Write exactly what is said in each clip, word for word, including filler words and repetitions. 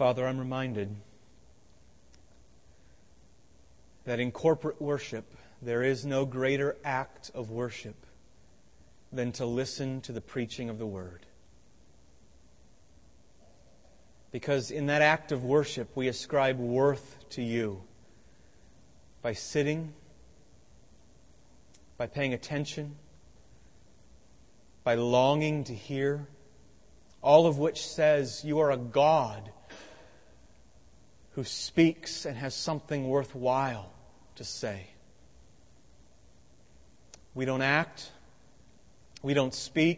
Father, I'm reminded that in corporate worship, there is no greater act of worship than to listen to the preaching of the Word. Because in that act of worship, we ascribe worth to You by sitting, by paying attention, by longing to hear, all of which says You are a God who speaks and has something worthwhile to say. We don't act. We don't speak.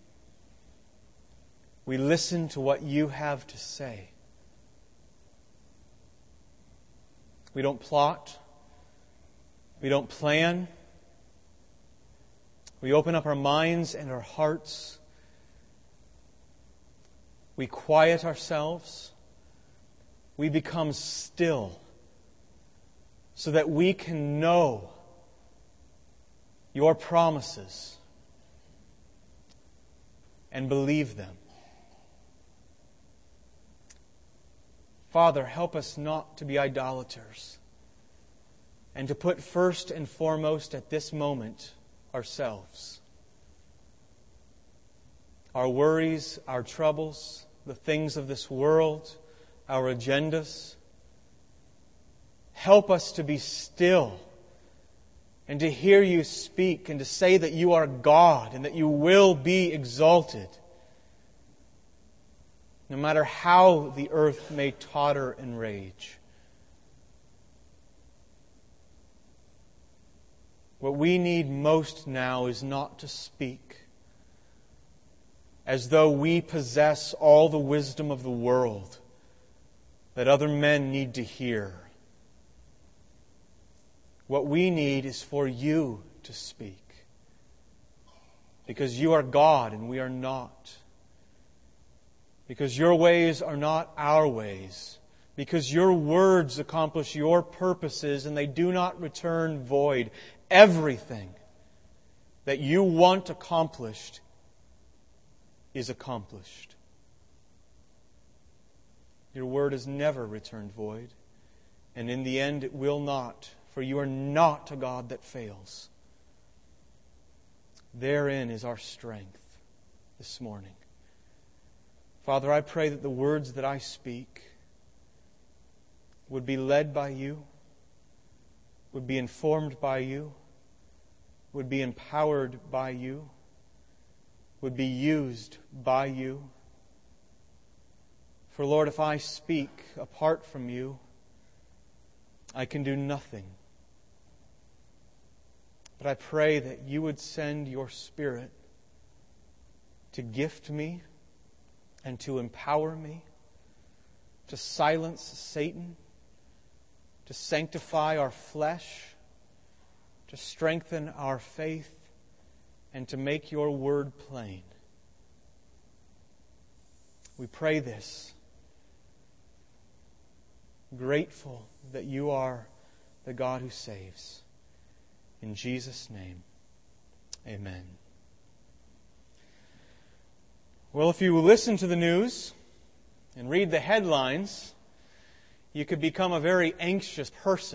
We listen to what You have to say. We don't plot. We don't plan. We open up our minds and our hearts. We quiet ourselves. We become still so that we can know Your promises and believe them. Father, help us not to be idolaters and to put first and foremost at this moment ourselves. Our worries, our troubles, the things of this world, our agendas. Help us to be still and to hear You speak and to say that You are God and that You will be exalted, no matter how the earth may totter and rage. What we need most now is not to speak as though we possess all the wisdom of the world that other men need to hear. What we need is for You to speak, because You are God and we are not. Because Your ways are not our ways. Because Your words accomplish Your purposes and they do not return void. Everything that You want accomplished is accomplished. Your word has never returned void, and in the end it will not, for You are not a God that fails. Therein is our strength this morning. Father, I pray that the words that I speak would be led by You, would be informed by You, would be empowered by You, would be used by You. For Lord, if I speak apart from You, I can do nothing. But I pray that You would send Your Spirit to gift me and to empower me, to silence Satan, to sanctify our flesh, to strengthen our faith, and to make Your word plain. We pray this, grateful that You are the God who saves. In Jesus' name, amen. Well, if you listen to the news and read the headlines, you could become a very anxious person.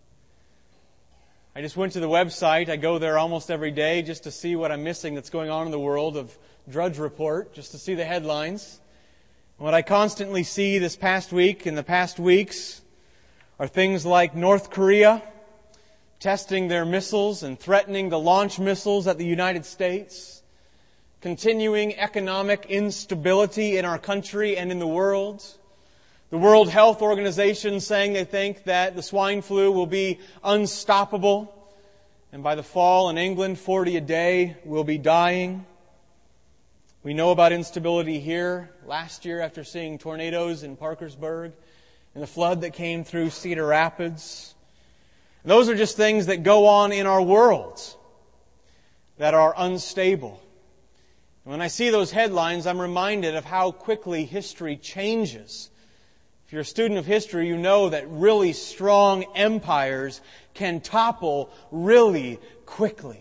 I just went to the website. I go there almost every day just to see what I'm missing that's going on in the world of Drudge Report, just to see the headlines. What I constantly see this past week and the past weeks are things like North Korea testing their missiles and threatening to launch missiles at the United States, continuing economic instability in our country and in the world, the World Health Organization saying they think that the swine flu will be unstoppable, and by the fall in England, forty a day will be dying. We know about instability here last year after seeing tornadoes in Parkersburg and the flood that came through Cedar Rapids. And those are just things that go on in our world that are unstable. And when I see those headlines, I'm reminded of how quickly history changes. If you're a student of history, you know that really strong empires can topple really quickly.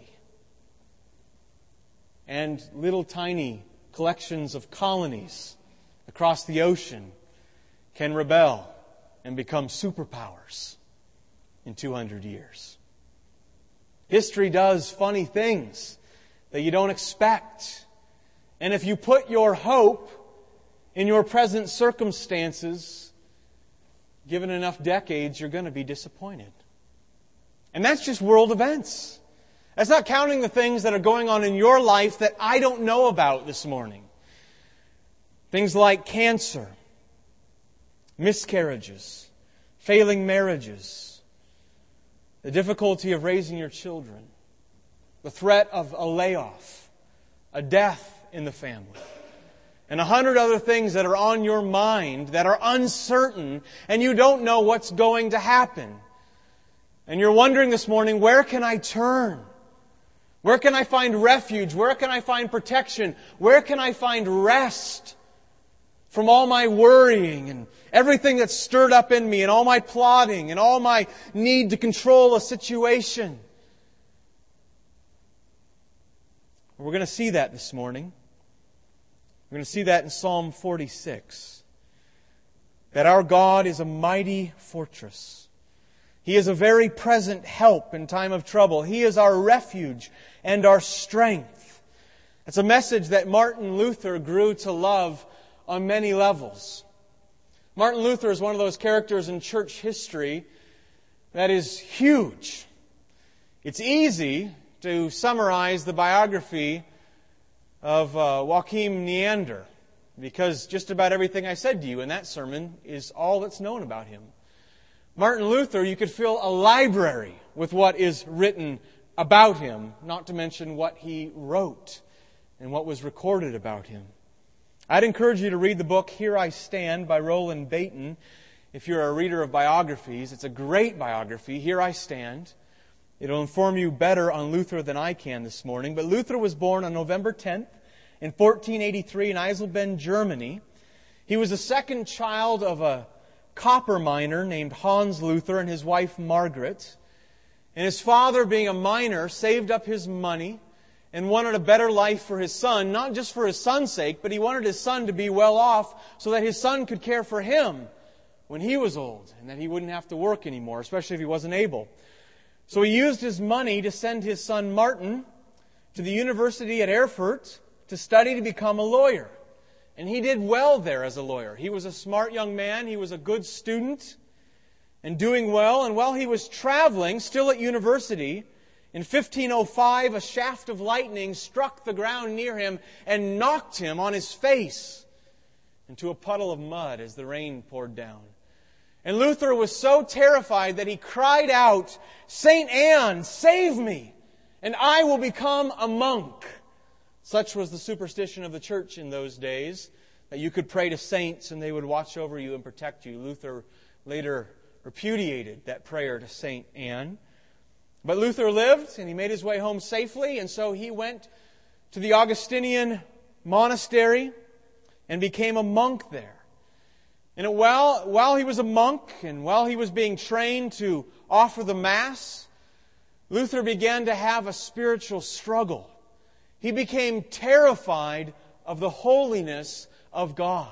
And little tiny collections of colonies across the ocean can rebel and become superpowers in two hundred years. History does funny things that you don't expect. And if you put your hope in your present circumstances, given enough decades, you're going to be disappointed. And that's just world events. That's not counting the things that are going on in your life that I don't know about this morning. Things like cancer, miscarriages, failing marriages, the difficulty of raising your children, the threat of a layoff, a death in the family, and a hundred other things that are on your mind that are uncertain and you don't know what's going to happen. And you're wondering this morning, where can I turn? Where can I find refuge? Where can I find protection? Where can I find rest from all my worrying and everything that's stirred up in me and all my plotting and all my need to control a situation? We're going to see that this morning. We're going to see that in Psalm forty-six. That our God is a mighty fortress. He is a very present help in time of trouble. He is our refuge and our strength. It's a message that Martin Luther grew to love on many levels. Martin Luther is one of those characters in church history that is huge. It's easy to summarize the biography of uh, Joachim Neander, because just about everything I said to you in that sermon is all that's known about him. Martin Luther, you could fill a library with what is written about him, not to mention what he wrote and what was recorded about him. I'd encourage you to read the book Here I Stand by Roland Bainton. If you're a reader of biographies, it's a great biography, Here I Stand. It'll inform you better on Luther than I can this morning. But Luther was born on November tenth in fourteen eighty-three in Eisleben, Germany. He was the second child of a copper miner named Hans Luther and his wife Margaret. And his father, being a miner, saved up his money and wanted a better life for his son, not just for his son's sake, but he wanted his son to be well off so that his son could care for him when he was old and that he wouldn't have to work anymore, especially if he wasn't able. So he used his money to send his son Martin to the university at Erfurt to study to become a lawyer. And he did well there as a lawyer. He was a smart young man. He was a good student and doing well. And while he was traveling, still at university, in fifteen oh five, a shaft of lightning struck the ground near him and knocked him on his face into a puddle of mud as the rain poured down. And Luther was so terrified that he cried out, "Saint Anne, save me, and I will become a monk." Such was the superstition of the church in those days, that you could pray to saints and they would watch over you and protect you. Luther later repudiated that prayer to Saint Anne. But Luther lived and he made his way home safely, and so he went to the Augustinian monastery and became a monk there. And while, while he was a monk and while he was being trained to offer the Mass, Luther began to have a spiritual struggle. He became terrified of the holiness of God.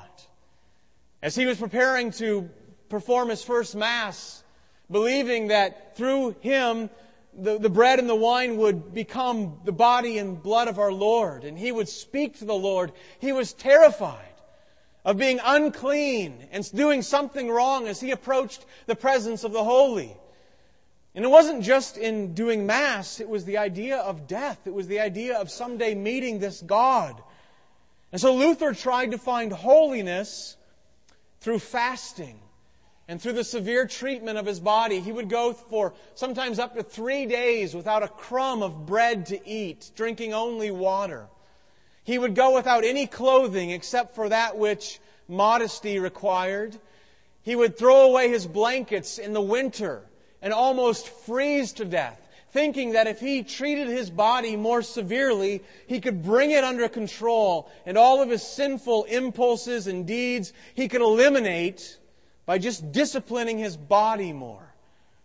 As he was preparing to perform his first Mass, believing that through him the, the bread and the wine would become the body and blood of our Lord, and he would speak to the Lord, he was terrified of being unclean and doing something wrong as he approached the presence of the holy. And it wasn't just in doing Mass, it was the idea of death. It was the idea of someday meeting this God. And so Luther tried to find holiness through fasting and through the severe treatment of his body. He would go for sometimes up to three days without a crumb of bread to eat, drinking only water. He would go without any clothing except for that which modesty required. He would throw away his blankets in the winter and almost freeze to death, thinking that if he treated his body more severely, he could bring it under control, and all of his sinful impulses and deeds he could eliminate by just disciplining his body more.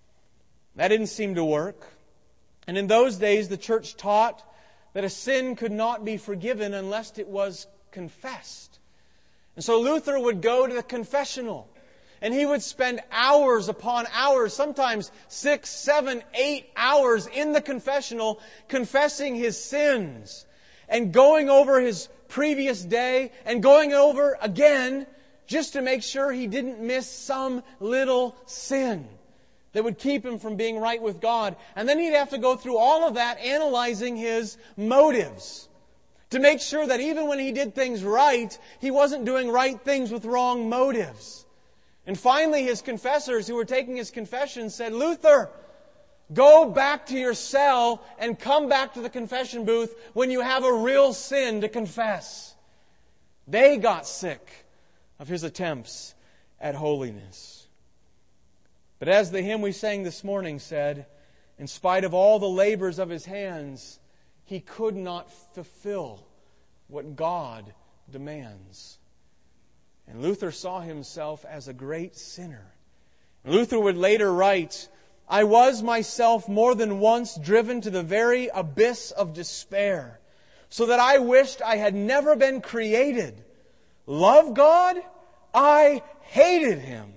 That didn't seem to work. And in those days, the church taught that a sin could not be forgiven unless it was confessed. And so Luther would go to the confessional And he would spend hours upon hours, sometimes six, seven, eight hours in the confessional, confessing his sins and going over his previous day and going over again just to make sure he didn't miss some little sin that would keep him from being right with God. And then he'd have to go through all of that, analyzing his motives to make sure that even when he did things right, he wasn't doing right things with wrong motives. And finally, his confessors who were taking his confession said, "Luther, go back to your cell and come back to the confession booth when you have a real sin to confess." They got sick of his attempts at holiness. But as the hymn we sang this morning said, in spite of all the labors of his hands, he could not fulfill what God demands. And Luther saw himself as a great sinner. Luther would later write, "I was myself more than once driven to the very abyss of despair, so that I wished I had never been created. Love God? I hated Him."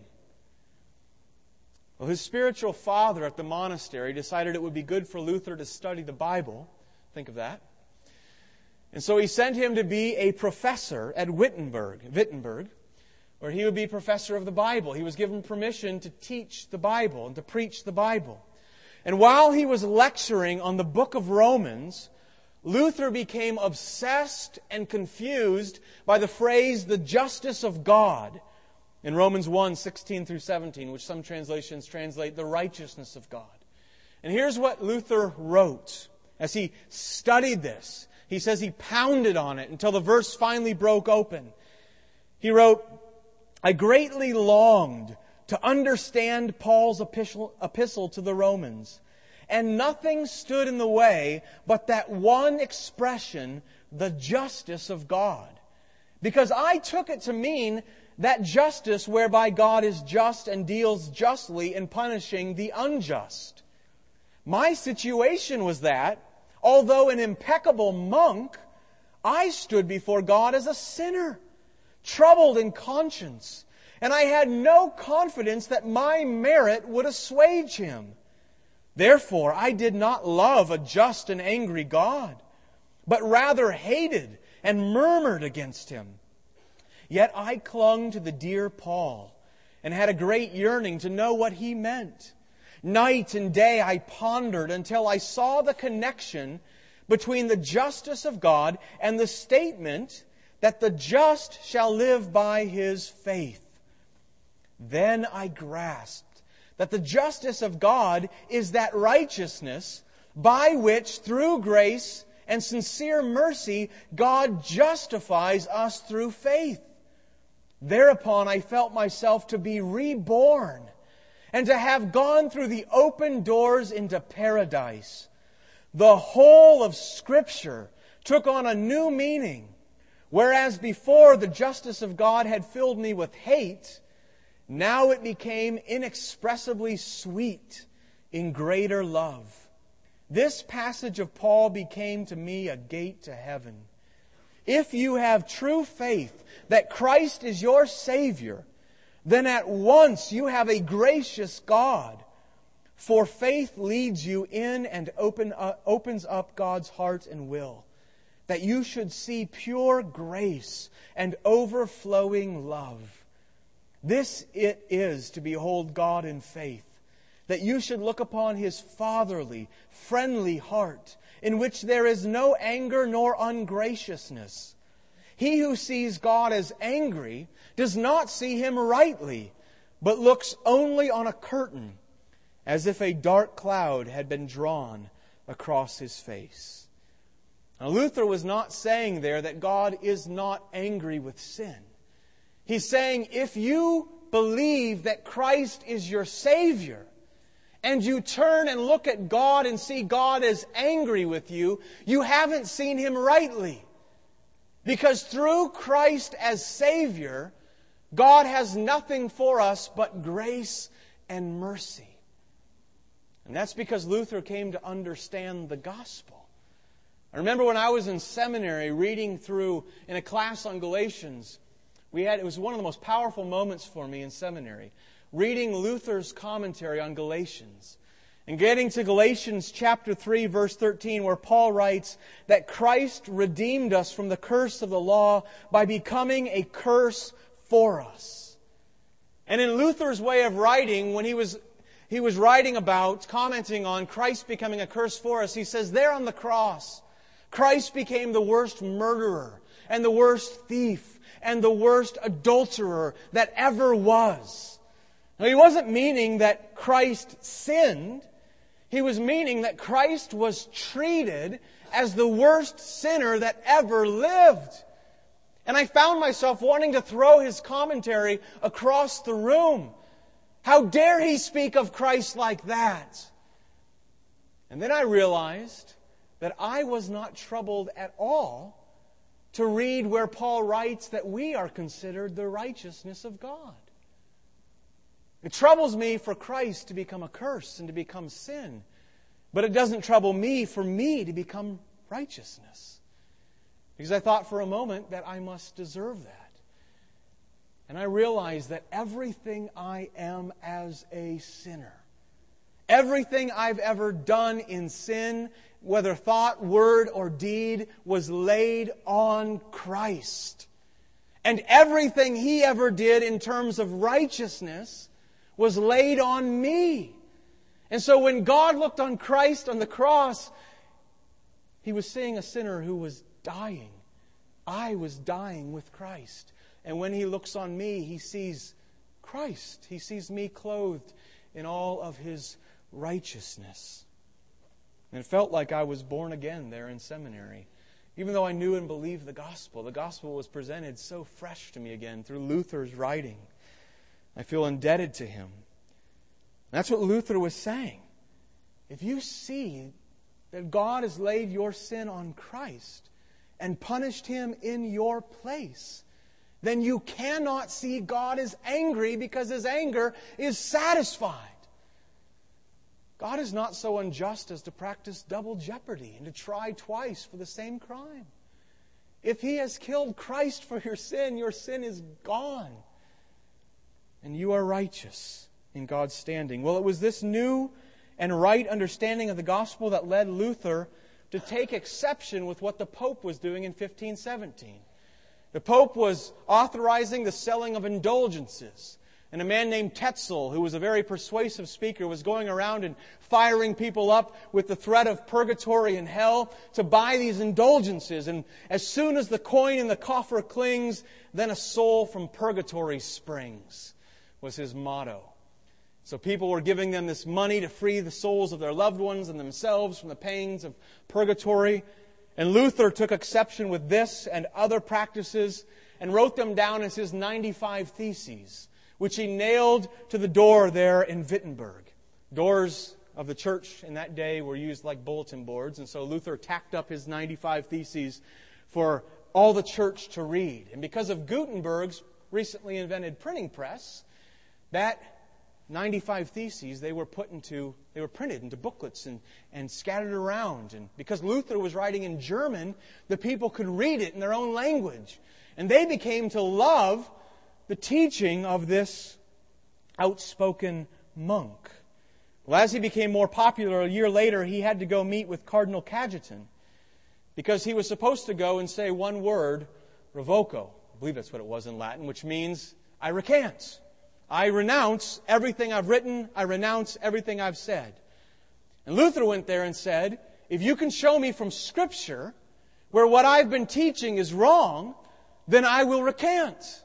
Well, his spiritual father at the monastery decided it would be good for Luther to study the Bible. Think of that. And so he sent him to be a professor at Wittenberg, Wittenberg, where he would be professor of the Bible. He was given permission to teach the Bible and to preach the Bible. And while he was lecturing on the book of Romans, Luther became obsessed and confused by the phrase, "the justice of God," in Romans one, sixteen through seventeen, which some translations translate the righteousness of God. And here's what Luther wrote as he studied this. He says he pounded on it until the verse finally broke open. He wrote, "I greatly longed to understand Paul's epistle, epistle to the Romans, and nothing stood in the way but that one expression, the justice of God. Because I took it to mean that justice whereby God is just and deals justly in punishing the unjust. My situation was that, although an impeccable monk, I stood before God as a sinner, troubled in conscience, and I had no confidence that my merit would assuage Him. Therefore, I did not love a just and angry God, but rather hated and murmured against Him. Yet I clung to the dear Paul and had a great yearning to know what he meant. Night and day I pondered until I saw the connection between the justice of God and the statement that the just shall live by his faith. Then I grasped that the justice of God is that righteousness by which, through grace and sincere mercy, God justifies us through faith. Thereupon I felt myself to be reborn and to have gone through the open doors into paradise. The whole of Scripture took on a new meaning. Whereas before the justice of God had filled me with hate, now it became inexpressibly sweet in greater love. This passage of Paul became to me a gate to heaven. If you have true faith that Christ is your Savior, then at once you have a gracious God. For faith leads you in and open up, opens up God's heart and will, that you should see pure grace and overflowing love. This it is to behold God in faith, that you should look upon His fatherly, friendly heart, in which there is no anger nor ungraciousness. He who sees God as angry does not see Him rightly, but looks only on a curtain, as if a dark cloud had been drawn across His face. Now, Luther was not saying there that God is not angry with sin. He's saying if you believe that Christ is your Savior, and you turn and look at God and see God as angry with you, you haven't seen Him rightly. Because through Christ as Savior, God has nothing for us but grace and mercy. And that's because Luther came to understand the gospel. I remember when I was in seminary reading through, in a class on Galatians, We had, it was one of the most powerful moments for me in seminary, reading Luther's commentary on Galatians. And getting to Galatians chapter three, verse thirteen, where Paul writes that Christ redeemed us from the curse of the law by becoming a curse for us. And in Luther's way of writing, when he was, he was writing about, commenting on Christ becoming a curse for us, he says, there on the cross, Christ became the worst murderer and the worst thief and the worst adulterer that ever was. Now, he wasn't meaning that Christ sinned. He was meaning that Christ was treated as the worst sinner that ever lived. And I found myself wanting to throw his commentary across the room. How dare he speak of Christ like that? And then I realized that I was not troubled at all to read where Paul writes that we are considered the righteousness of God. It troubles me for Christ to become a curse and to become sin. But it doesn't trouble me for me to become righteousness. Because I thought for a moment that I must deserve that. And I realized that everything I am as a sinner, everything I've ever done in sin, whether thought, word, or deed, was laid on Christ. And everything He ever did in terms of righteousness was laid on me. And so when God looked on Christ on the cross, He was seeing a sinner who was dying. I was dying with Christ. And when He looks on me, He sees Christ. He sees me clothed in all of His righteousness. And it felt like I was born again there in seminary. Even though I knew and believed the gospel, the gospel was presented so fresh to me again through Luther's writing. I feel indebted to him. That's what Luther was saying. If you see that God has laid your sin on Christ and punished Him in your place, then you cannot see God as angry because His anger is satisfied. God is not so unjust as to practice double jeopardy and to try twice for the same crime. If He has killed Christ for your sin, your sin is gone. And you are righteous in God's standing. Well, it was this new and right understanding of the gospel that led Luther to take exception with what the Pope was doing in fifteen seventeen. The Pope was authorizing the selling of indulgences. And a man named Tetzel, who was a very persuasive speaker, was going around and firing people up with the threat of purgatory and hell to buy these indulgences. And as soon as the coin in the coffer clings, then a soul from purgatory springs, was his motto. So people were giving them this money to free the souls of their loved ones and themselves from the pains of purgatory. And Luther took exception with this and other practices and wrote them down as his ninety-five Theses, which he nailed to the door there in Wittenberg. Doors of the church in that day were used like bulletin boards, and so Luther tacked up his ninety-five Theses for all the church to read. And because of Gutenberg's recently invented printing press, that ninety-five Theses, they were put into, they were printed into booklets and, and scattered around. And because Luther was writing in German, the people could read it in their own language. And they became to love the teaching of this outspoken monk. Well, as he became more popular, a year later, he had to go meet with Cardinal Cajetan because he was supposed to go and say one word, revoco. I believe that's what it was in Latin, which means, I recant. I renounce everything I've written. I renounce everything I've said. And Luther went there and said, if you can show me from Scripture where what I've been teaching is wrong, then I will recant.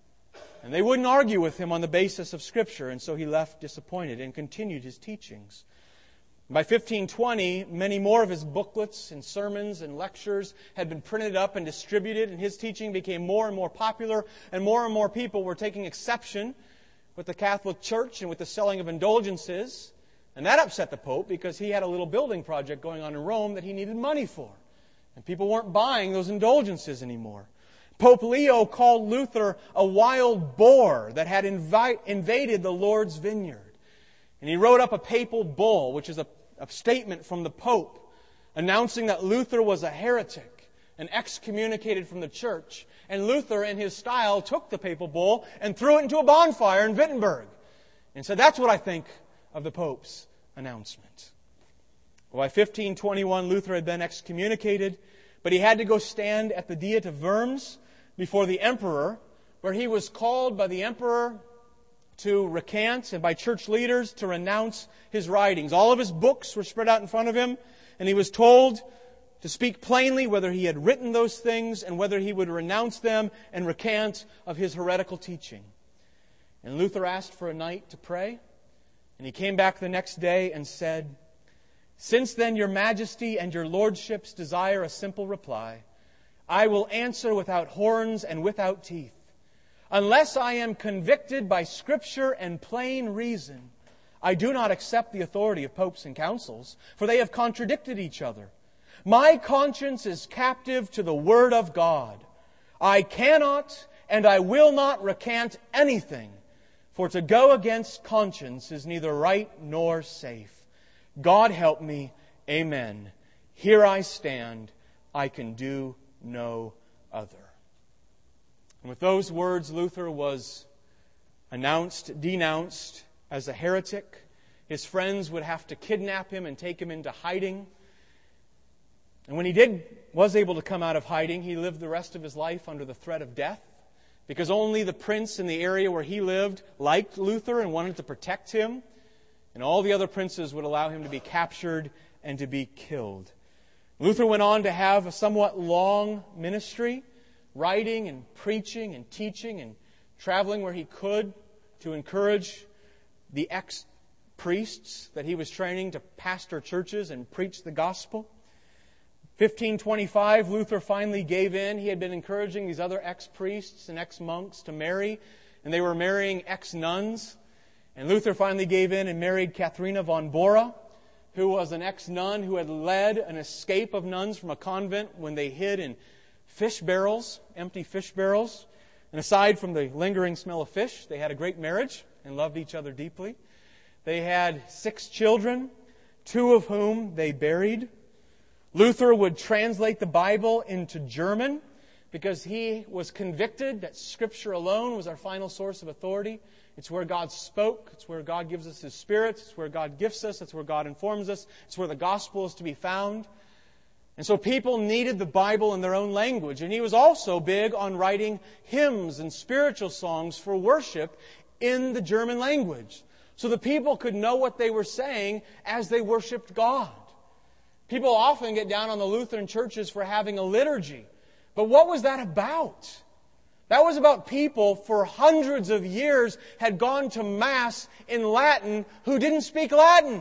And they wouldn't argue with him on the basis of Scripture, and so he left disappointed and continued his teachings. By fifteen twenty, many more of his booklets and sermons and lectures had been printed up and distributed, and his teaching became more and more popular, and more and more people were taking exception with the Catholic Church and with the selling of indulgences. And that upset the Pope because he had a little building project going on in Rome that he needed money for. And people weren't buying those indulgences anymore. Pope Leo called Luther a wild boar that had invite, invaded the Lord's vineyard. And he wrote up a papal bull, which is a, a statement from the Pope, announcing that Luther was a heretic and excommunicated from the church. And Luther, in his style, took the papal bull and threw it into a bonfire in Wittenberg. And said, that's what I think of the Pope's announcement. Well, by fifteen twenty-one, Luther had been excommunicated, but he had to go stand at the Diet of Worms before the emperor, where he was called by the emperor to recant and by church leaders to renounce his writings. All of his books were spread out in front of him, and he was told to speak plainly whether he had written those things and whether he would renounce them and recant of his heretical teaching. And Luther asked for a night to pray, and he came back the next day and said, "Since then your majesty and your lordships desire a simple reply, I will answer without horns and without teeth. Unless I am convicted by Scripture and plain reason, I do not accept the authority of popes and councils, for they have contradicted each other. My conscience is captive to the Word of God. I cannot and I will not recant anything, for to go against conscience is neither right nor safe. God help me. Amen. Here I stand. I can do no other." And with those words, Luther was announced, denounced as a heretic. His friends would have to kidnap him and take him into hiding. And when he did, was able to come out of hiding, he lived the rest of his life under the threat of death, because only the prince in the area where he lived liked Luther and wanted to protect him. And all the other princes would allow him to be captured and to be killed. Luther went on to have a somewhat long ministry, writing and preaching and teaching and traveling where he could to encourage the ex-priests that he was training to pastor churches and preach the gospel. fifteen twenty-five, Luther finally gave in. He had been encouraging these other ex-priests and ex-monks to marry, and they were marrying ex-nuns. And Luther finally gave in and married Katharina von Bora, who was an ex-nun who had led an escape of nuns from a convent when they hid in fish barrels, empty fish barrels. And aside from the lingering smell of fish, they had a great marriage and loved each other deeply. They had six children, two of whom they buried. Luther would translate the Bible into German because he was convicted that Scripture alone was our final source of authority. It's where God spoke. It's where God gives us His Spirit. It's where God gifts us. It's where God informs us. It's where the gospel is to be found. And so people needed the Bible in their own language. And he was also big on writing hymns and spiritual songs for worship in the German language, so the people could know what they were saying as they worshiped God. People often get down on the Lutheran churches for having a liturgy. But what was that about? That was about people for hundreds of years had gone to Mass in Latin who didn't speak Latin.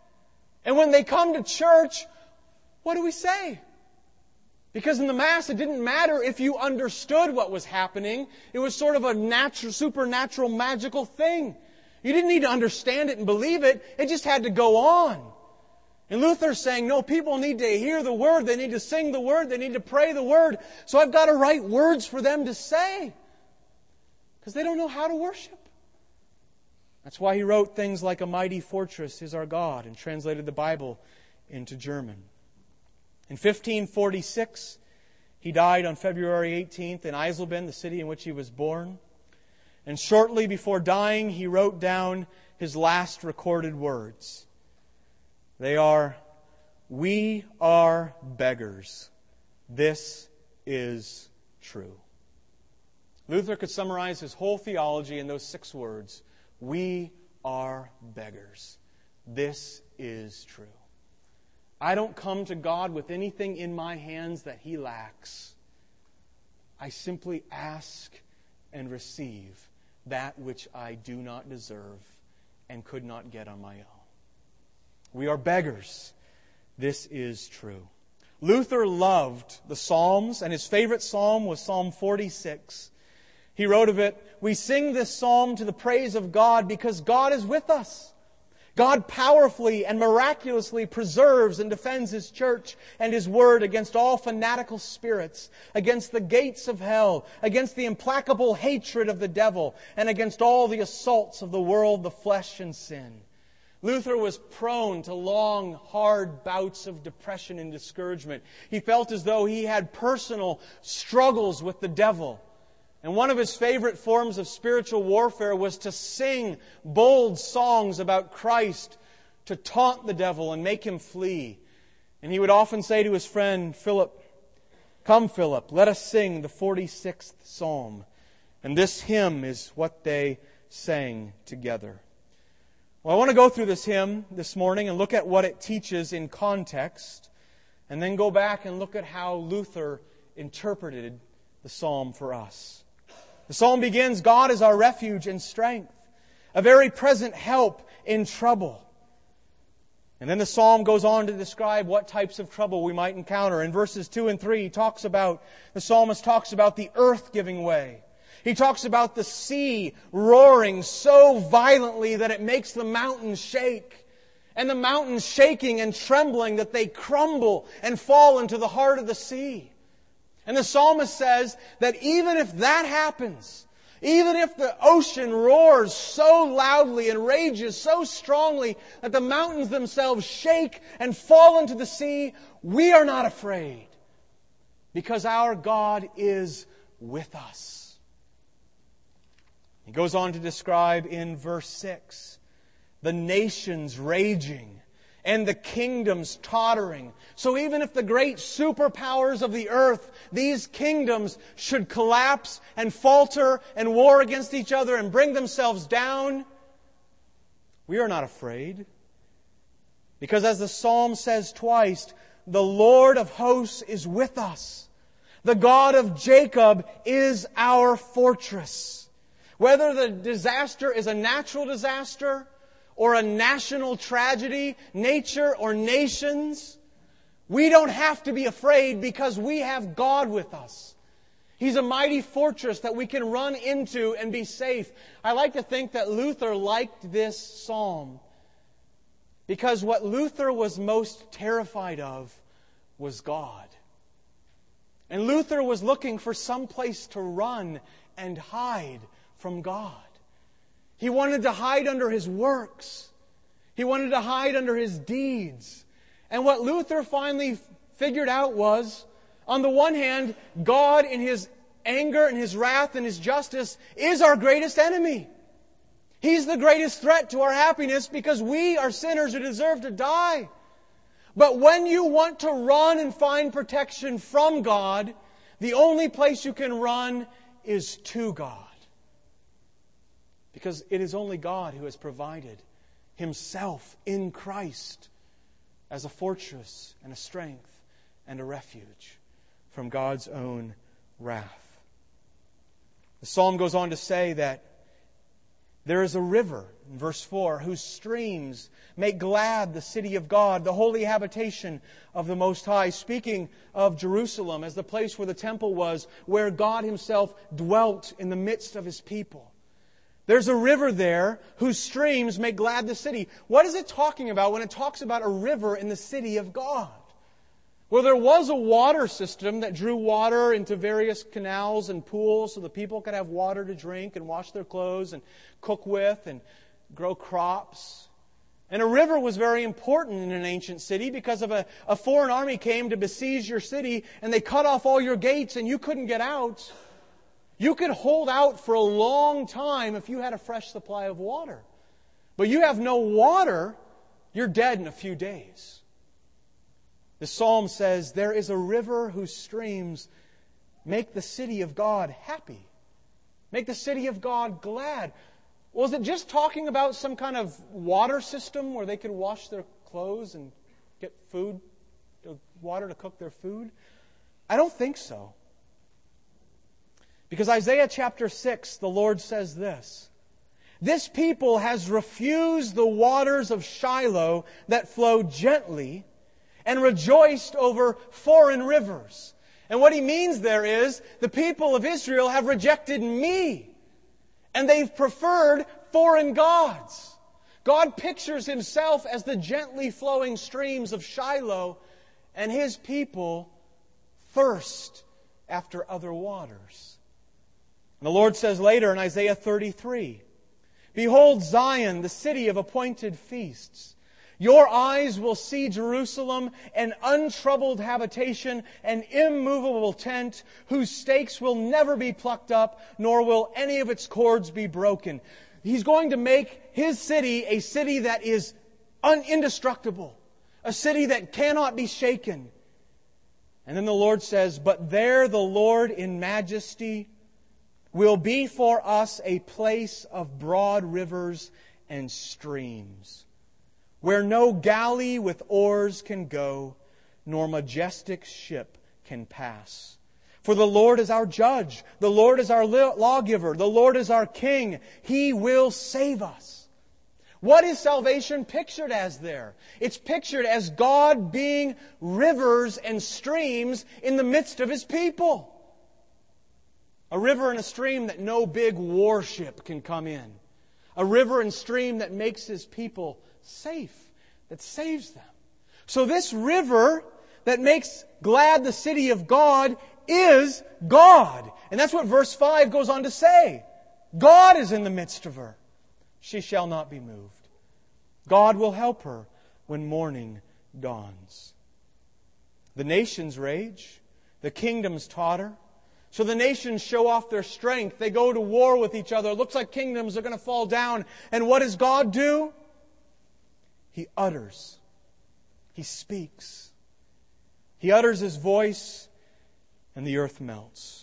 And when they come to church, what do we say? Because in the Mass, it didn't matter if you understood what was happening. It was sort of a natural, supernatural, magical thing. You didn't need to understand it and believe it. It just had to go on. And Luther's saying, no, people need to hear the Word. They need to sing the Word. They need to pray the Word. So I've got to write words for them to say, because they don't know how to worship. That's why he wrote things like "A Mighty Fortress is Our God" and translated the Bible into German. In fifteen forty-six, he died on February eighteenth in Eisleben, the city in which he was born. And shortly before dying, he wrote down his last recorded words. They are, "We are beggars. This is true." Luther could summarize his whole theology in those six words. We are beggars. This is true. I don't come to God with anything in my hands that He lacks. I simply ask and receive that which I do not deserve and could not get on my own. We are beggars. This is true. Luther loved the Psalms, and his favorite psalm was Psalm forty-six. He wrote of it, "We sing this psalm to the praise of God because God is with us. God powerfully and miraculously preserves and defends His church and His word against all fanatical spirits, against the gates of hell, against the implacable hatred of the devil, and against all the assaults of the world, the flesh, and sin. Luther was prone to long, hard bouts of depression and discouragement. He felt as though he had personal struggles with the devil. And one of his favorite forms of spiritual warfare was to sing bold songs about Christ to taunt the devil and make him flee. And he would often say to his friend Philip, "Come, Philip, let us sing the forty-sixth Psalm." And this hymn is what they sang together. Well, I want to go through this hymn this morning and look at what it teaches in context, and then go back and look at how Luther interpreted the psalm for us. The psalm begins, "God is our refuge and strength, a very present help in trouble." And then the psalm goes on to describe what types of trouble we might encounter. In verses two and three, he talks about, the psalmist talks about the earth giving way. He talks about the sea roaring so violently that it makes the mountains shake. And the mountains shaking and trembling that they crumble and fall into the heart of the sea. And the psalmist says that even if that happens, even if the ocean roars so loudly and rages so strongly that the mountains themselves shake and fall into the sea, we are not afraid, because our God is with us. He goes on to describe in verse six the nations raging and the kingdoms tottering. So even if the great superpowers of the earth, these kingdoms, should collapse and falter and war against each other and bring themselves down, we are not afraid. Because as the psalm says twice, the Lord of hosts is with us. The God of Jacob is our fortress. Whether the disaster is a natural disaster or a national tragedy, nature or nations, we don't have to be afraid because we have God with us. He's a mighty fortress that we can run into and be safe. I like to think that Luther liked this psalm because what Luther was most terrified of was God. And Luther was looking for some place to run and hide from God. He wanted to hide under his works. He wanted to hide under his deeds. And what Luther finally figured out was, on the one hand, God in His anger and His wrath and His justice is our greatest enemy. He's the greatest threat to our happiness because we are sinners who deserve to die. But when you want to run and find protection from God, the only place you can run is to God. Because it is only God who has provided Himself in Christ as a fortress and a strength and a refuge from God's own wrath. The psalm goes on to say that there is a river, in verse four, whose streams make glad the city of God, the holy habitation of the Most High. Speaking of Jerusalem as the place where the temple was, where God Himself dwelt in the midst of His people. There's a river there whose streams make glad the city. What is it talking about when it talks about a river in the city of God? Well, there was a water system that drew water into various canals and pools so the people could have water to drink and wash their clothes and cook with and grow crops. And a river was very important in an ancient city because if a, a foreign army came to besiege your city and they cut off all your gates and you couldn't get out, you could hold out for a long time if you had a fresh supply of water. But you have no water, you're dead in a few days. The psalm says, there is a river whose streams make the city of God happy. Make the city of God glad. Was it just talking about some kind of water system where they could wash their clothes and get food, water to cook their food? I don't think so. Because Isaiah chapter six, the Lord says this, "This people has refused the waters of Shiloh that flow gently and rejoiced over foreign rivers." And what He means there is, the people of Israel have rejected me. And they've preferred foreign gods. God pictures Himself as the gently flowing streams of Shiloh, and His people thirst after other waters. And the Lord says later in Isaiah thirty-three, Behold Zion, the city of appointed feasts. Your eyes will see Jerusalem, an untroubled habitation, an immovable tent, whose stakes will never be plucked up, nor will any of its cords be broken. He's going to make His city a city that is un- indestructible, a city that cannot be shaken. And then the Lord says, but there the Lord in majesty will be for us a place of broad rivers and streams, where no galley with oars can go, nor majestic ship can pass. For the Lord is our judge, the Lord is our lawgiver, the Lord is our king. He will save us. What is salvation pictured as there? It's pictured as God being rivers and streams in the midst of His people. A river and a stream that no big warship can come in. A river and stream that makes His people safe, that saves them. So this river that makes glad the city of God is God. And that's what verse five goes on to say. God is in the midst of her. She shall not be moved. God will help her when morning dawns. The nations rage. The kingdoms totter. So the nations show off their strength. They go to war with each other. It looks like kingdoms are going to fall down. And what does God do? He utters. He speaks. He utters His voice, and the earth melts.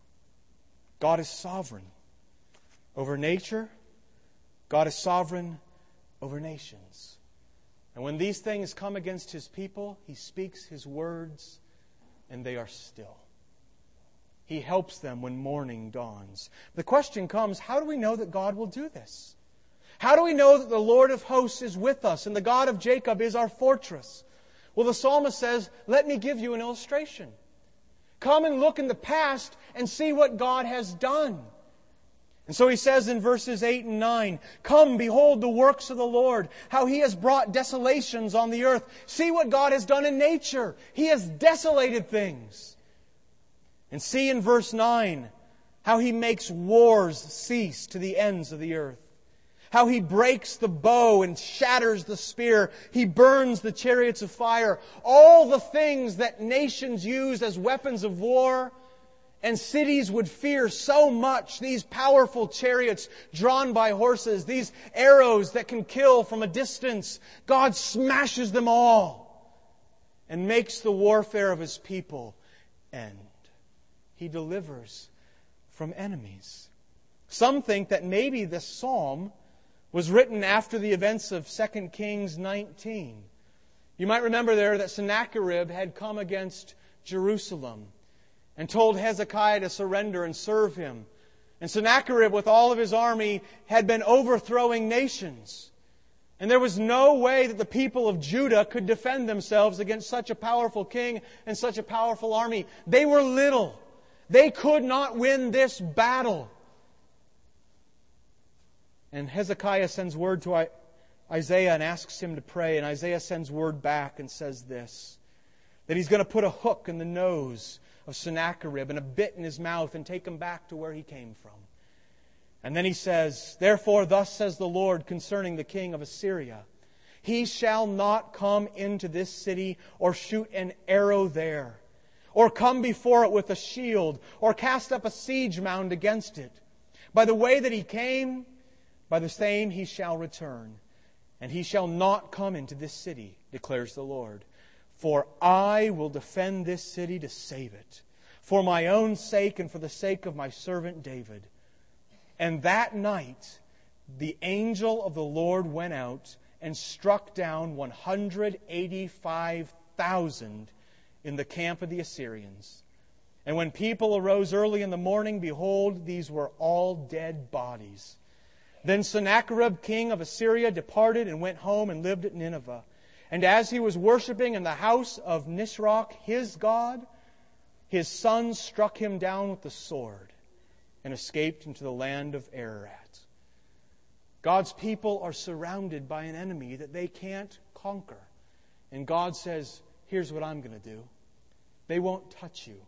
God is sovereign over nature. God is sovereign over nations. And when these things come against His people, He speaks His words, and they are still. He helps them when morning dawns. The question comes, how do we know that God will do this? How do we know that the Lord of hosts is with us and the God of Jacob is our fortress? Well, the psalmist says, let me give you an illustration. Come and look in the past and see what God has done. And so he says in verses eight and nine, come, behold the works of the Lord, how He has brought desolations on the earth. See what God has done in nature. He has desolated things. And see in verse nine, how He makes wars cease to the ends of the earth. How He breaks the bow and shatters the spear. He burns the chariots of fire. All the things that nations use as weapons of war and cities would fear so much, these powerful chariots drawn by horses, these arrows that can kill from a distance, God smashes them all and makes the warfare of His people end. He delivers from enemies. Some think that maybe this psalm was written after the events of Second Kings nineteen. You might remember there that Sennacherib had come against Jerusalem and told Hezekiah to surrender and serve him. And Sennacherib, with all of his army, had been overthrowing nations. And there was no way that the people of Judah could defend themselves against such a powerful king and such a powerful army. They were little. They could not win this battle. And Hezekiah sends word to Isaiah and asks him to pray. And Isaiah sends word back and says this, that he's going to put a hook in the nose of Sennacherib and a bit in his mouth and take him back to where he came from. And then he says, therefore thus says the Lord concerning the king of Assyria, He shall not come into this city or shoot an arrow there, or come before it with a shield, or cast up a siege mound against it. By the way that he came, by the same he shall return, and he shall not come into this city, declares the Lord. For I will defend this city to save it, for my own sake and for the sake of my servant David. And that night the angel of the Lord went out and struck down one hundred eighty-five thousand in the camp of the Assyrians. And when people arose early in the morning, behold, these were all dead bodies. Then Sennacherib, king of Assyria, departed and went home and lived at Nineveh. And as he was worshipping in the house of Nisroch, his god, his sons struck him down with the sword and escaped into the land of Ararat. God's people are surrounded by an enemy that they can't conquer. And God says, here's what I'm going to do. They won't touch you.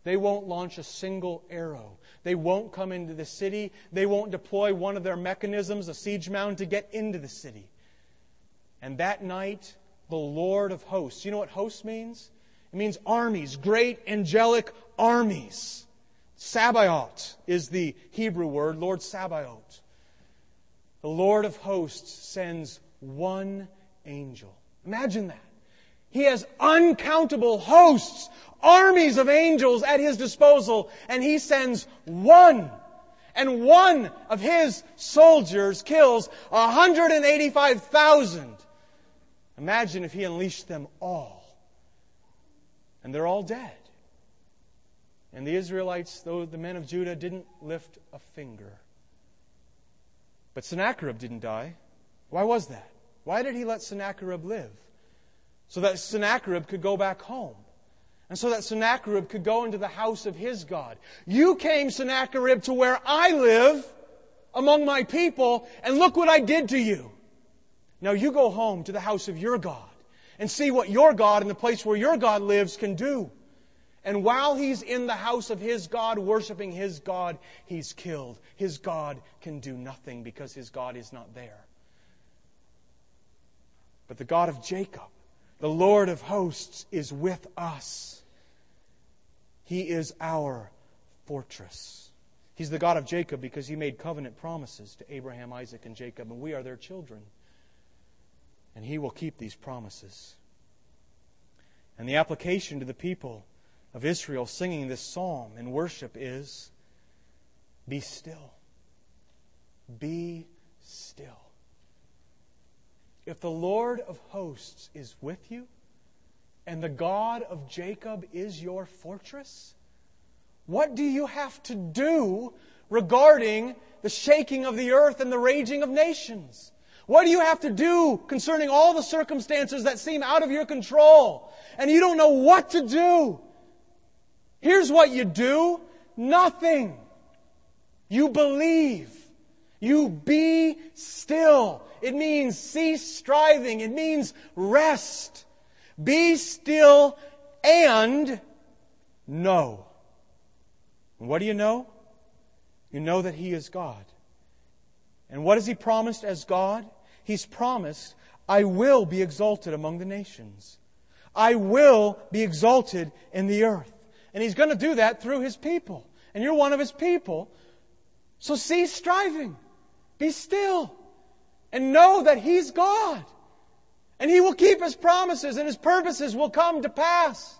They won't launch a single arrow. They won't come into the city. They won't deploy one of their mechanisms, a siege mound, to get into the city. And that night, the Lord of hosts. You know what host means? It means armies, great angelic armies. Sabaoth is the Hebrew word, Lord Sabaoth. The Lord of hosts sends one angel. Imagine that. He has uncountable hosts, armies of angels at His disposal, and He sends one. And one of His soldiers kills one hundred eighty-five thousand. Imagine if He unleashed them all. And they're all dead. And the Israelites, though the men of Judah, didn't lift a finger. But Sennacherib didn't die. Why was that? Why did he let Sennacherib live? So that Sennacherib could go back home. And so that Sennacherib could go into the house of his God. You came, Sennacherib, to where I live, among my people, and look what I did to you. Now you go home to the house of your God and see what your God and the place where your God lives can do. And while he's in the house of his God, worshiping his God, he's killed. His God can do nothing because his God is not there. But the God of Jacob, the Lord of hosts, is with us. He is our fortress. He's the God of Jacob because He made covenant promises to Abraham, Isaac, and Jacob, and we are their children. And He will keep these promises. And the application to the people of Israel singing this psalm in worship is, be still. Be still. If the Lord of hosts is with you, and the God of Jacob is your fortress, what do you have to do regarding the shaking of the earth and the raging of nations? What do you have to do concerning all the circumstances that seem out of your control, and you don't know what to do? Here's what you do. Nothing. You believe. You be still. It means cease striving. It means rest. Be still and know. And what do you know? You know that He is God. And what has He promised as God? He's promised, I will be exalted among the nations. I will be exalted in the earth. And He's going to do that through His people. And you're one of His people. So cease striving. Be still. And know that He's God. And He will keep His promises and His purposes will come to pass.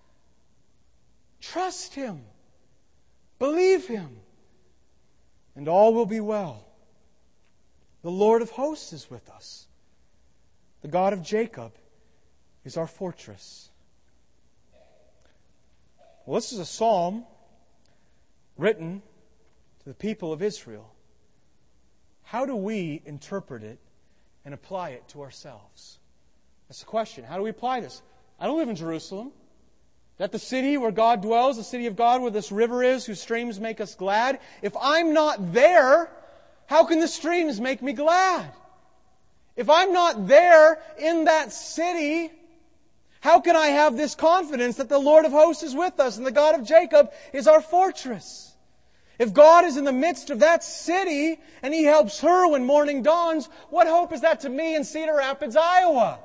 Trust Him. Believe Him. And all will be well. The Lord of hosts is with us. The God of Jacob is our fortress. Well, this is a psalm written to the people of Israel. How do we interpret it and apply it to ourselves? That's the question. How do we apply this? I don't live in Jerusalem. Is that the city where God dwells, the city of God where this river is, whose streams make us glad? If I'm not there, how can the streams make me glad? If I'm not there in that city, how can I have this confidence that the Lord of hosts is with us and the God of Jacob is our fortress? If God is in the midst of that city and He helps her when morning dawns, what hope is that to me in Cedar Rapids, Iowa?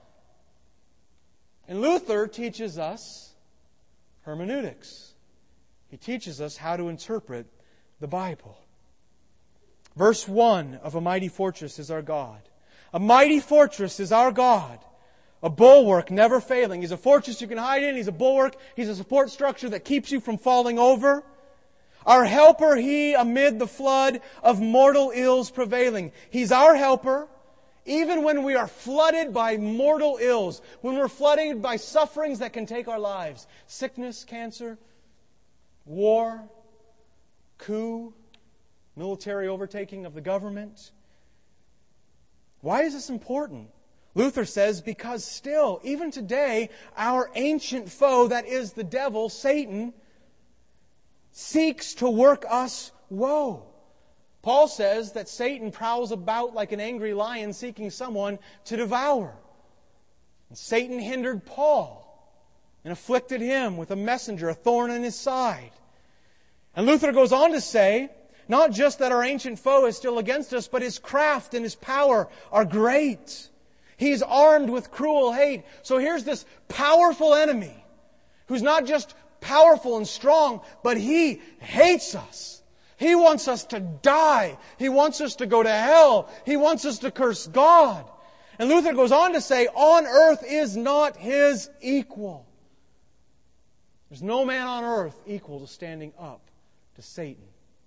And Luther teaches us hermeneutics. He teaches us how to interpret the Bible. Verse one of A Mighty Fortress is our God. A mighty fortress is our God. A bulwark never failing. He's a fortress you can hide in. He's a bulwark. He's a support structure that keeps you from falling over. Our helper, He amid the flood of mortal ills prevailing. He's our helper, even when we are flooded by mortal ills, when we're flooded by sufferings that can take our lives. Sickness, cancer, war, coup, military overtaking of the government. Why is this important? Luther says, because still, even today, our ancient foe, that is the devil, Satan, seeks to work us woe. Paul says that Satan prowls about like an angry lion seeking someone to devour. And Satan hindered Paul and afflicted him with a messenger, a thorn in his side. And Luther goes on to say, not just that our ancient foe is still against us, but his craft and his power are great. He's armed with cruel hate. So here's this powerful enemy who's not just powerful and strong, but he hates us. He wants us to die. He wants us to go to hell. He wants us to curse God. And Luther goes on to say, on earth is not his equal. There's no man on earth equal to standing up to Satan.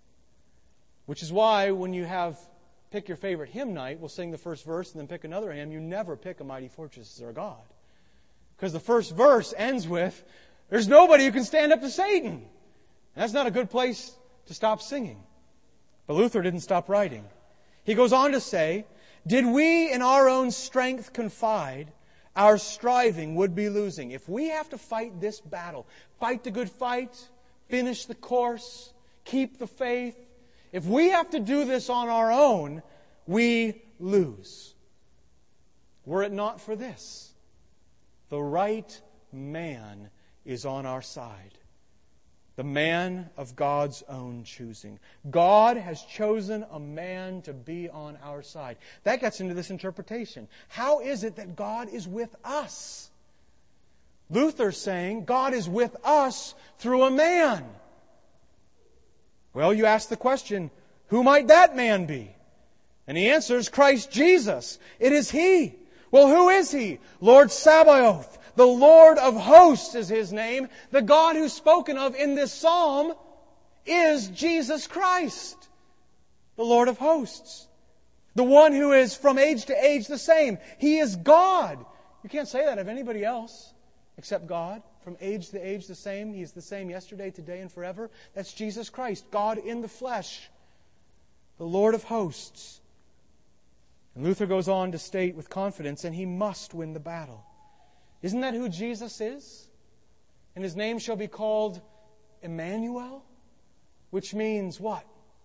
Which is why when you have pick your favorite hymn night, we'll sing the first verse and then pick another hymn, you never pick A Mighty Fortress Is Our God. Because the first verse ends with, there's nobody who can stand up to Satan. And that's not a good place to stop singing. But Luther didn't stop writing. He goes on to say, did we in our own strength confide, our striving would be losing. If we have to fight this battle, fight the good fight, finish the course, keep the faith, if we have to do this on our own, we lose. Were it not for this, the right man is on our side. The man of God's own choosing. God has chosen a man to be on our side. That gets into this interpretation. How is it that God is with us? Luther's saying God is with us through a man. Well, you ask the question, who might that man be? And he answers, Christ Jesus. It is He. Well, who is He? Lord Sabaoth. The Lord of hosts is His name. The God who's spoken of in this psalm is Jesus Christ. The Lord of hosts. The one who is from age to age the same. He is God. You can't say that of anybody else except God. From age to age the same. He is the same yesterday, today, and forever. That's Jesus Christ. God in the flesh. The Lord of hosts. And Luther goes on to state with confidence, and he must win the battle. Isn't that who Jesus is? And His name shall be called Emmanuel, which means what?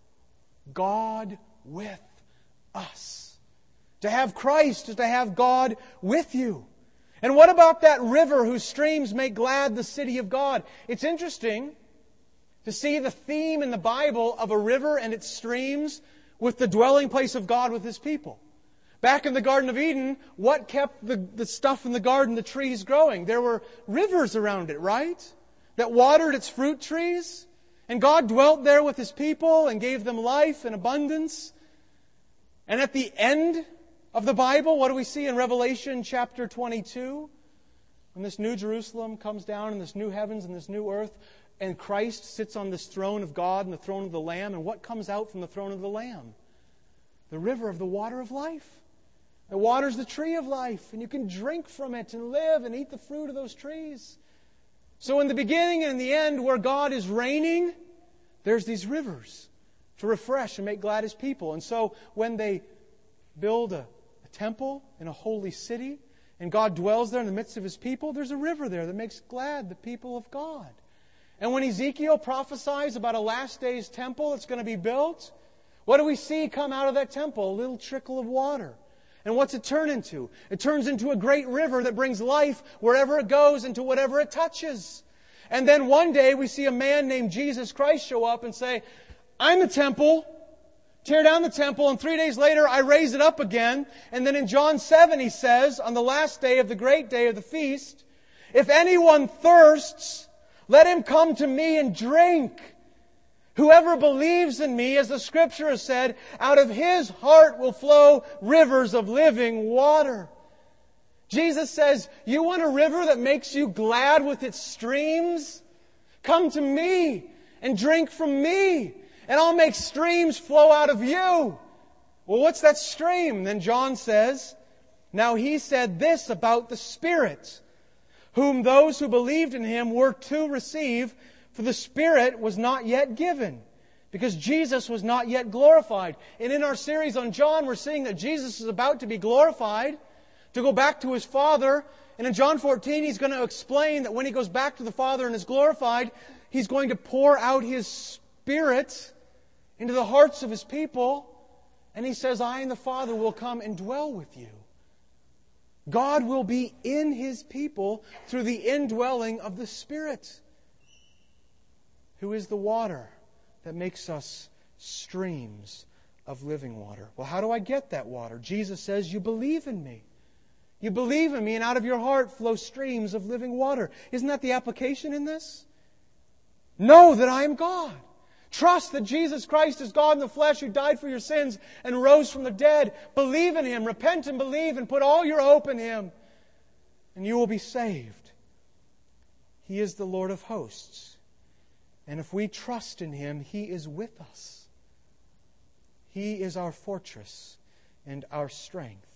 God with us. To have Christ is to have God with you. And what about that river whose streams make glad the city of God? It's interesting to see the theme in the Bible of a river and its streams with the dwelling place of God with His people. Back in the Garden of Eden, what kept the, the stuff in the garden, the trees growing? There were rivers around it, right? That watered its fruit trees. And God dwelt there with His people and gave them life and abundance. And at the end of the Bible, what do we see in Revelation chapter twenty-two? When this new Jerusalem comes down and this new heavens and this new earth, and Christ sits on this throne of God and the throne of the Lamb, and what comes out from the throne of the Lamb? The river of the water of life. It waters the tree of life, and you can drink from it and live and eat the fruit of those trees. So in the beginning and in the end, where God is reigning, there's these rivers to refresh and make glad His people. And so when they build a temple in a holy city, and God dwells there in the midst of His people, there's a river there that makes glad the people of God. And when Ezekiel prophesies about a last days temple that's going to be built, what do we see come out of that temple? A little trickle of water. And what's it turn into? It turns into a great river that brings life wherever it goes and to whatever it touches. And then one day we see a man named Jesus Christ show up and say, I'm the temple. Tear down the temple, and three days later I raise it up again. And then in John seven he says, on the last day of the great day of the feast, if anyone thirsts, let him come to me and drink. Whoever believes in me, as the Scripture has said, out of his heart will flow rivers of living water. Jesus says, you want a river that makes you glad with its streams? Come to me and drink from me. And I'll make streams flow out of you. Well, what's that stream? Then John says, now He said this about the Spirit, whom those who believed in Him were to receive, for the Spirit was not yet given, because Jesus was not yet glorified. And in our series on John, we're seeing that Jesus is about to be glorified, to go back to His Father. And in John fourteen, He's going to explain that when He goes back to the Father and is glorified, He's going to pour out His Spirit into the hearts of His people. And He says, I and the Father will come and dwell with you. God will be in His people through the indwelling of the Spirit, who is the water that makes us streams of living water. Well, how do I get that water? Jesus says, you believe in me. You believe in me, and out of your heart flow streams of living water. Isn't that the application in this? Know that I am God. Trust that Jesus Christ is God in the flesh who died for your sins and rose from the dead. Believe in Him. Repent and believe and put all your hope in Him. And you will be saved. He is the Lord of hosts. And if we trust in Him, He is with us. He is our fortress and our strength.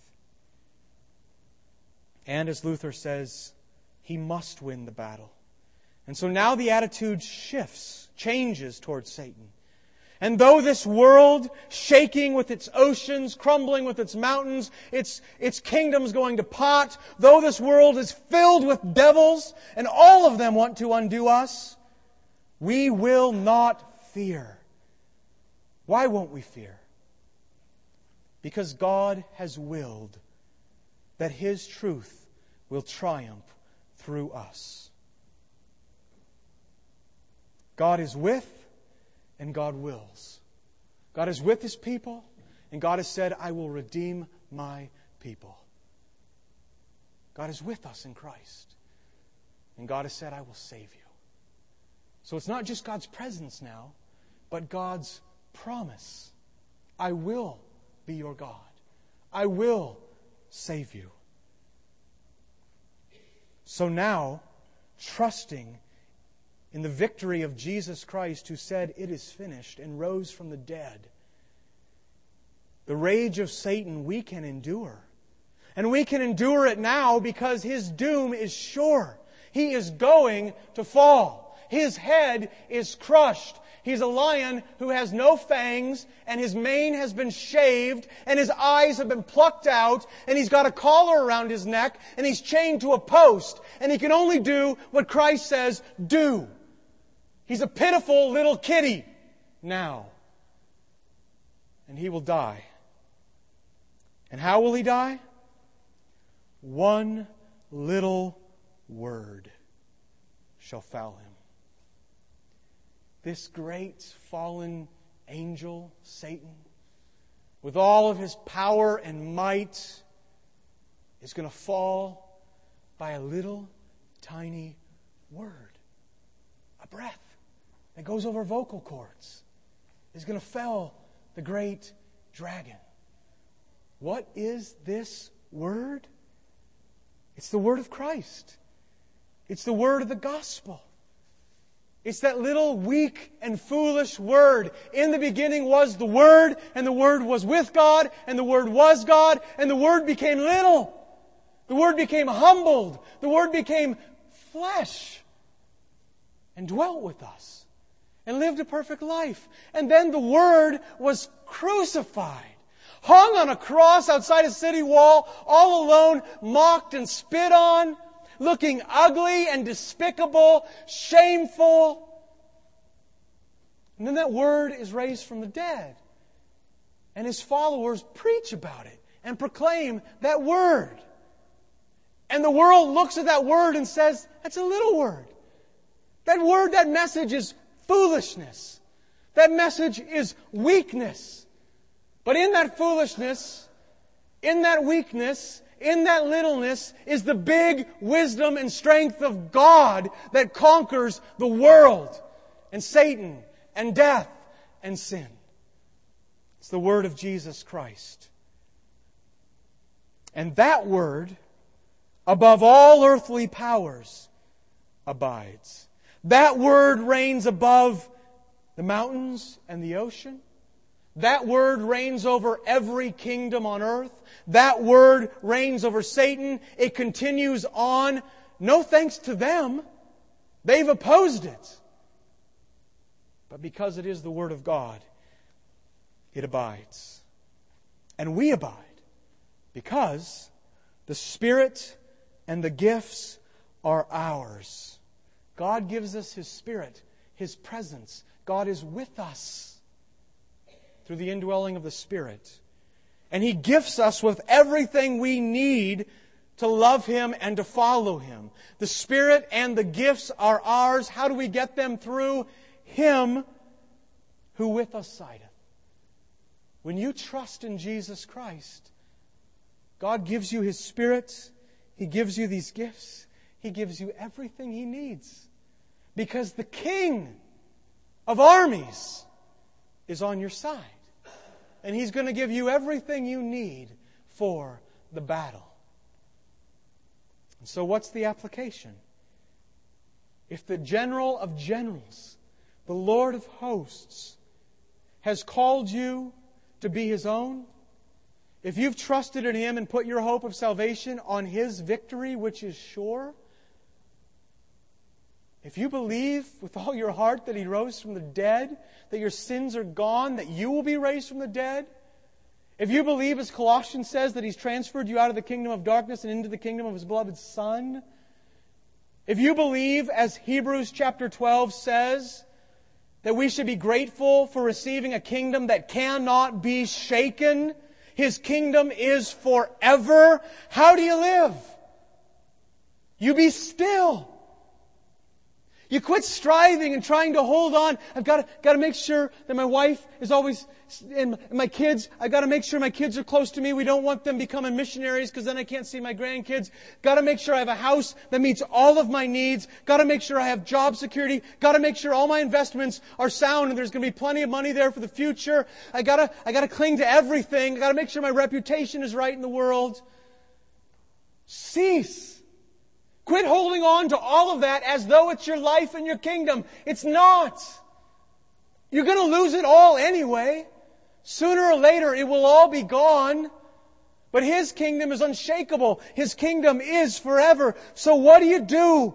And as Luther says, He must win the battle. And so now the attitude shifts, changes towards Satan. And though this world, shaking with its oceans, crumbling with its mountains, its, its kingdoms going to pot, though this world is filled with devils, and all of them want to undo us, we will not fear. Why won't we fear? Because God has willed that His truth will triumph through us. God is with and God wills. God is with His people, and God has said, I will redeem my people. God is with us in Christ, and God has said, I will save you. So it's not just God's presence now, but God's promise. I will be your God. I will save you. So now, trusting in the victory of Jesus Christ, who said, it is finished, and rose from the dead, the rage of Satan we can endure. And we can endure it now because his doom is sure. He is going to fall. His head is crushed. He's a lion who has no fangs, and his mane has been shaved, and his eyes have been plucked out, and he's got a collar around his neck, and he's chained to a post, and he can only do what Christ says, do. He's a pitiful little kitty now. And he will die. And how will he die? One little word shall foul him. This great fallen angel, Satan, with all of his power and might, is going to fall by a little tiny word. A breath that goes over vocal cords is going to fell the great dragon. What is this word? It's the word of Christ. It's the word of the gospel. It's that little weak and foolish word. In the beginning was the Word, and the Word was with God, and the Word was God, and the Word became little. The Word became humbled. The Word became flesh and dwelt with us and lived a perfect life. And then the Word was crucified, hung on a cross outside a city wall, all alone, mocked and spit on, looking ugly and despicable, shameful. And then that Word is raised from the dead. And His followers preach about it and proclaim that Word. And the world looks at that Word and says, that's a little word. That word, that message is foolishness. That message is weakness. But in that foolishness, in that weakness, in that littleness is the big wisdom and strength of God that conquers the world and Satan and death and sin. It's the word of Jesus Christ. And that word, above all earthly powers, abides. That word reigns above the mountains and the ocean. That word reigns over every kingdom on earth. That word reigns over Satan. It continues on. No thanks to them. They've opposed it. But because it is the Word of God, it abides. And we abide because the Spirit and the gifts are ours. God gives us His Spirit, His presence. God is with us through the indwelling of the Spirit. And He gifts us with everything we need to love Him and to follow Him. The Spirit and the gifts are ours. How do we get them? Through Him who with us sideth. When you trust in Jesus Christ, God gives you His Spirit. He gives you these gifts. He gives you everything He needs. Because the King of armies is on your side. And He's going to give you everything you need for the battle. And so what's the application? If the General of Generals, the Lord of Hosts, has called you to be His own, if you've trusted in Him and put your hope of salvation on His victory, which is sure, if you believe with all your heart that He rose from the dead, that your sins are gone, that you will be raised from the dead, if you believe, as Colossians says, that He's transferred you out of the kingdom of darkness and into the kingdom of His beloved Son, if you believe, as Hebrews chapter twelve says, that we should be grateful for receiving a kingdom that cannot be shaken, His kingdom is forever, how do you live? You be still. You quit striving and trying to hold on. I've got to, got to make sure that my wife is always, and my kids, I've got to make sure my kids are close to me. We don't want them becoming missionaries because then I can't see my grandkids. Got to make sure I have a house that meets all of my needs. Got to make sure I have job security. Got to make sure all my investments are sound and there's going to be plenty of money there for the future. I got to, I got to cling to everything. I got to make sure my reputation is right in the world. Cease. Quit holding on to all of that as though it's your life and your kingdom. It's not. You're going to lose it all anyway. Sooner or later, it will all be gone. But His kingdom is unshakable. His kingdom is forever. So what do you do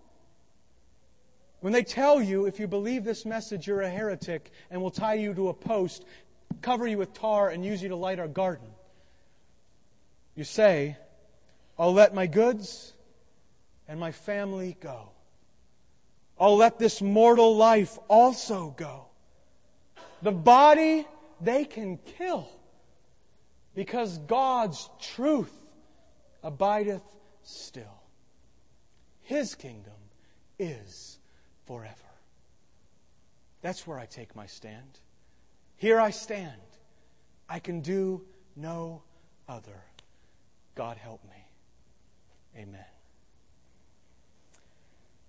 when they tell you, if you believe this message, you're a heretic and will tie you to a post, cover you with tar, and use you to light our garden? You say, I'll let my goods and my family go. I'll let this mortal life also go. The body they can kill, because God's truth abideth still. His kingdom is forever. That's where I take my stand. Here I stand. I can do no other. God help me. Amen.